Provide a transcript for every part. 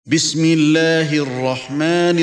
بسم الله الرحمن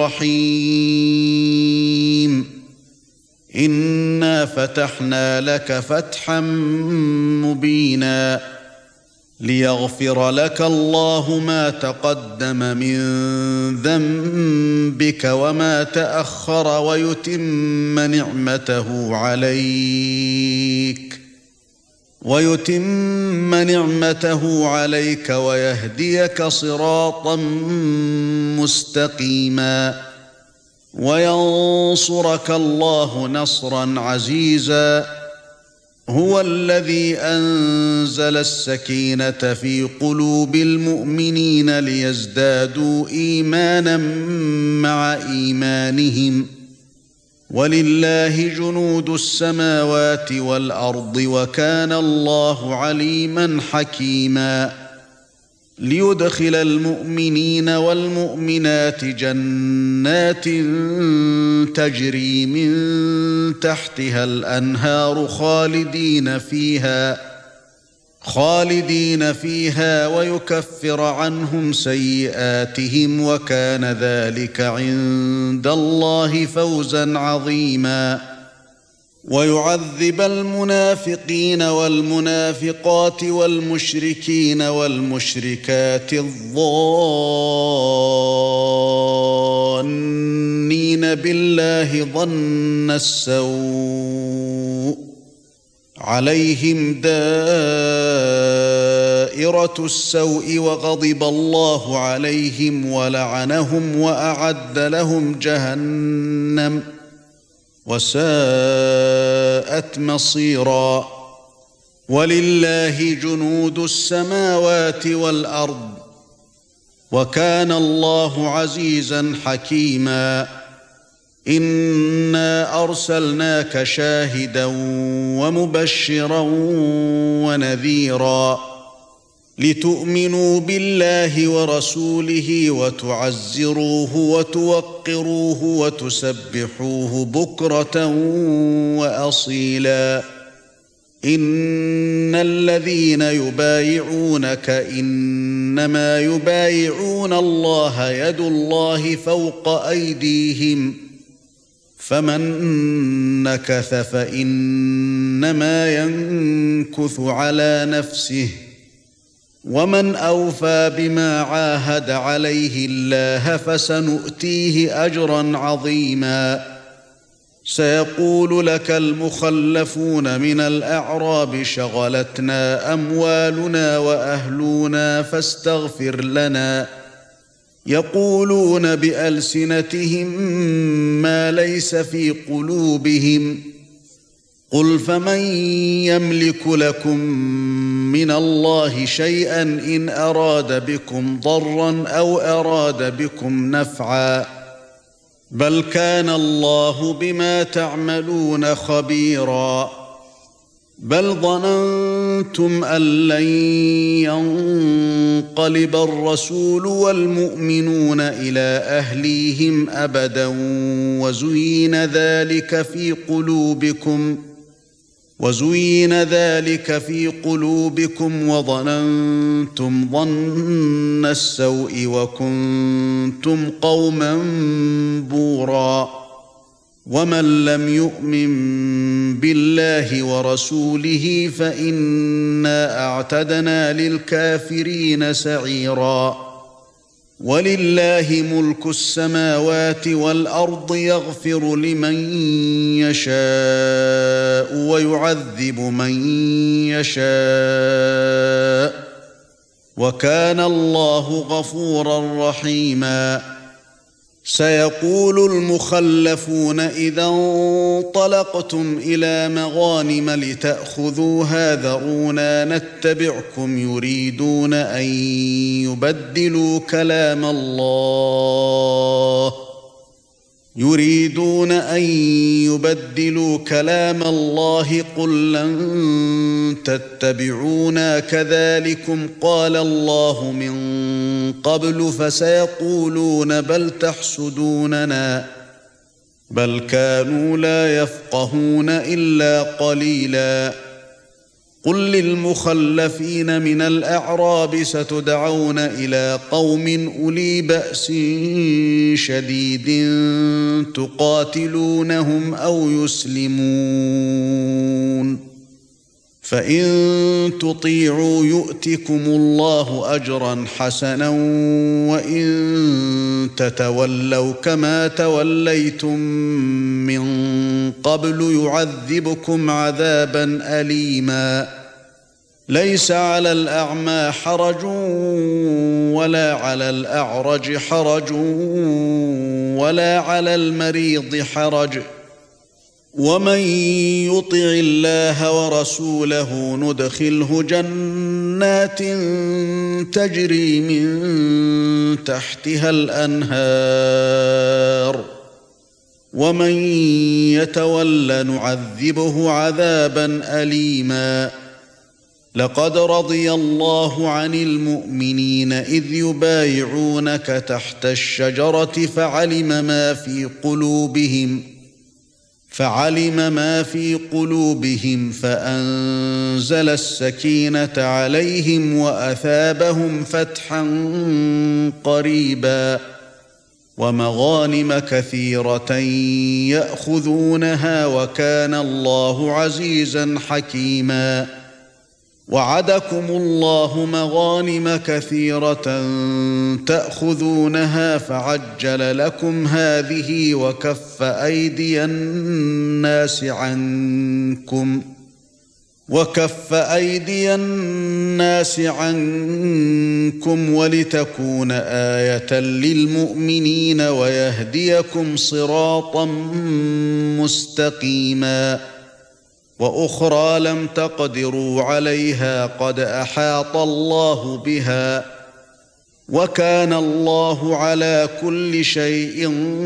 الرحيم إنا فتحنا لك فتحا مبينا ليغفر لك الله ما تقدم من ذنبك وما تأخر ويتم نعمته عليك ويهديك صراطا مستقيما وينصرك الله نصرا عزيزا هو الذي أنزل السكينة في قلوب المؤمنين ليزدادوا إيمانا مع إيمانهم ولله جنود السماوات والأرض وكان الله عليما حكيما ليدخل المؤمنين والمؤمنات جنات تجري من تحتها الأنهار خالدين فيها ويكفر عنهم سيئاتهم وكان ذلك عند الله فوزا عظيما ويعذب المنافقين والمنافقات والمشركين والمشركات الظانين بالله ظن السوء عليهم دائرة السوء وغضب الله عليهم ولعنهم وأعد لهم جهنم وساءت مصيرا ولله جنود السماوات والأرض وكان الله عزيزا حكيما إنا أرسلناك شاهدا ومبشرا ونذيرا لتؤمنوا بالله ورسوله وتعزروه وتوقروه وتسبحوه بكرة وأصيلا إن الذين يبايعونك إنما يبايعون الله يد الله فوق أيديهم فمن نكث فإنما ينكث على نفسه ومن أوفى بما عاهد عليه الله فسنؤتيه أجرا عظيما سيقول لك المخلفون من الأعراب شغلتنا أموالنا وأهلنا فاستغفر لنا يقولون بألسنتهم ما ليس في قلوبهم قل فمن يملك لكم من الله شيئا إن أراد بكم ضرا أو أراد بكم نفعا بل كان الله بما تعملون خبيرا بل ظننتم أن لن ينقلب الرسول والمؤمنون إلى أهليهم أبدا وزين ذلك في قلوبكم وظننتم ظن السوء وكنتم قوما بورا ومن لم يؤمن بالله ورسوله فإنا أعتدنا للكافرين سعيرا ولله ملك السماوات والأرض يغفر لمن يشاء ويعذب من يشاء وكان الله غفورا رحيما سيقول المخلفون إذا انطلقتم إلى مغانم لتأخذوها ذرونا نتبعكم يريدون أن يبدلوا كلام الله قل لن تتبعونا كذلكم قال الله من قبل فسيقولون بل تحسدوننا بل كانوا لا يفقهون إلا قليلا قل للمخلفين من الأعراب ستدعون إلى قوم أولي بأس شديد تقاتلونهم أو يسلمون فإن تطيعوا يؤتكم الله أجرا حسنا وإن تتولوا كما توليتم من قبل يعذبكم عذابا أليما ليس على الأعمى حرج ولا على الأعرج حرج ولا على المريض حرج ومن يطع الله ورسوله ندخله جنات تجري من تحتها الأنهار ومن يتول نعذبه عذابا أليما لقد رضي الله عن المؤمنين إذ يبايعونك تحت الشجرة فعلم ما في قلوبهم فأنزل السكينة عليهم وأثابهم فتحا قريبا ومغانم كثيرة يأخذونها وكان الله عزيزا حكيما وعدكم الله مغانم كثيرة تأخذونها فعجل لكم هذه وكف أيدي الناس عنكم ولتكون آية للمؤمنين ويهديكم صراطا مستقيما وأخرى لم تقدروا عليها قد أحاط الله بها وكان الله على كل شيء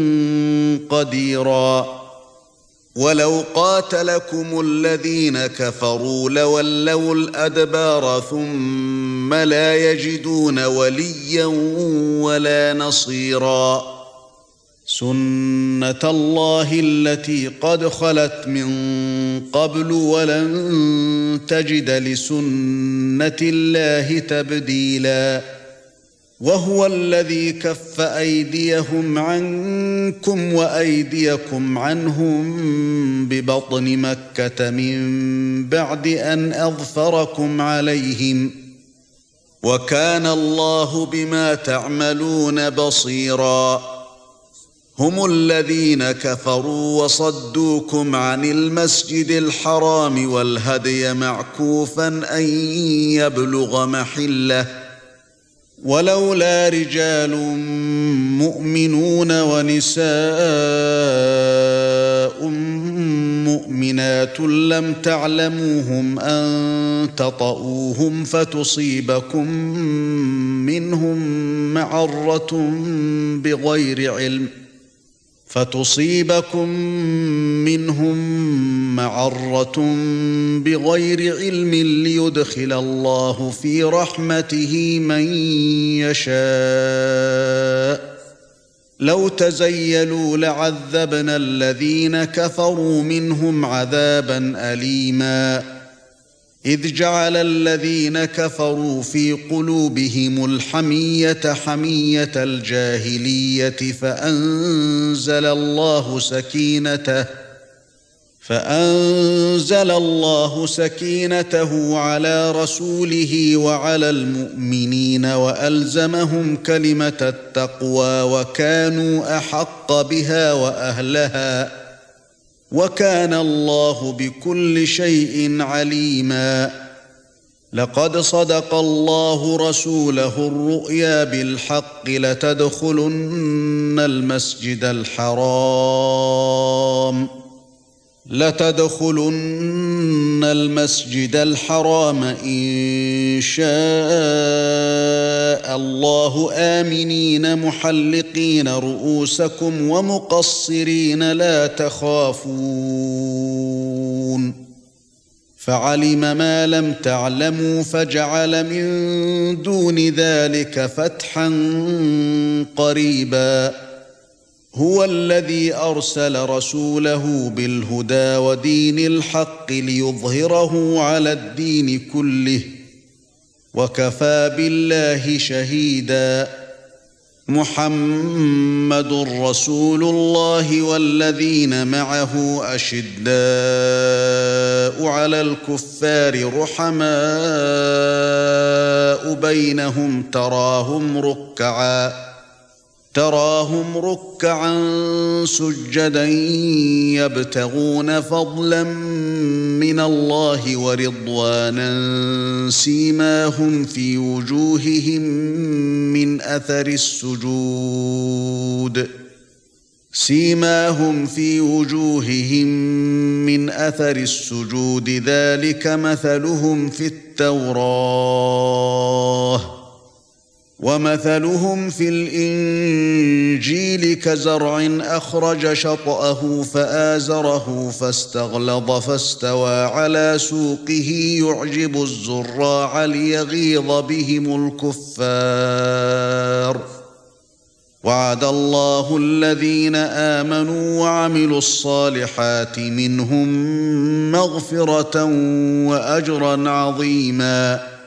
قديرا ولو قاتلكم الذين كفروا لولوا الأدبار ثم لا يجدون وليا ولا نصيرا سنة الله التي قد خلت من قبل ولن تجد لسنة الله تبديلا وهو الذي كف أيديهم عنكم وأيديكم عنهم ببطن مكة من بعد أن أظفركم عليهم وكان الله بما تعملون بصيرا هم الذين كفروا وصدوكم عن المسجد الحرام والهدي معكوفا أن يبلغ محله ولولا رجال مؤمنون ونساء مؤمنات لم تعلموهم أن تطؤوهم فتصيبكم منهم معرة بغير علم ليدخل الله في رحمته من يشاء لو تزيلوا لعذبنا الذين كفروا منهم عذابا أليما إذ جعل الذين كفروا في قلوبهم الحمية حمية الجاهلية فأنزل الله سكينته على رسوله وعلى المؤمنين وألزمهم كلمة التقوى وكانوا أحق بها وأهلها وكان الله بكل شيء عليما لقد صدق الله رسوله الرؤيا بالحق لتدخلن المسجد الحرام إن شاء الله آمنين محلقين رؤوسكم ومقصرين لا تخافون فعلم ما لم تعلموا فجعل من دون ذلك فتحا قريبا هو الذي أرسل رسوله بالهدى ودين الحق ليظهره على الدين كله وكفى بالله شهيدا محمد رسول الله والذين معه أشداء على الكفار رحماء بينهم تراهم ركعا سجدا يبتغون فضلا من الله ورضوانا سيماهم في وجوههم من أثر السجود ذلك مثلهم في التوراة ومثلهم في الإنجيل كزرع أخرج شطأه فآزره فاستغلظ فاستوى على سوقه يعجب الزراع ليغيظ بهم الكفار وعد الله الذين آمنوا وعملوا الصالحات منهم مغفرة وأجرا عظيما